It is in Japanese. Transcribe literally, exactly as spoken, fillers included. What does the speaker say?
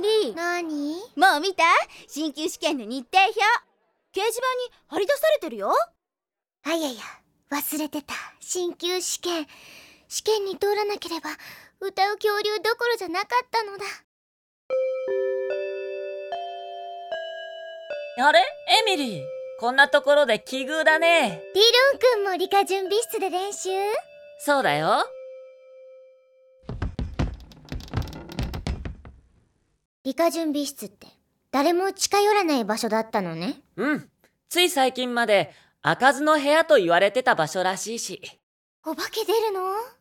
リー。 なに？ もう見た？進級試験の日程表。掲示板に貼り出されてるよ。 あいやいや、忘れてた。進級試験。試験に通らなければ、歌う恐竜どころじゃなかったのだ。 あれ？エミリー。こんなところで奇遇だね。 ディロン君も理科準備室で練習？ そうだよ。 理科準備室って誰も近寄らない場所だったのね。 うん。つい最近まで開かずの部屋と言われてた場所らしいし。 お化け出るの？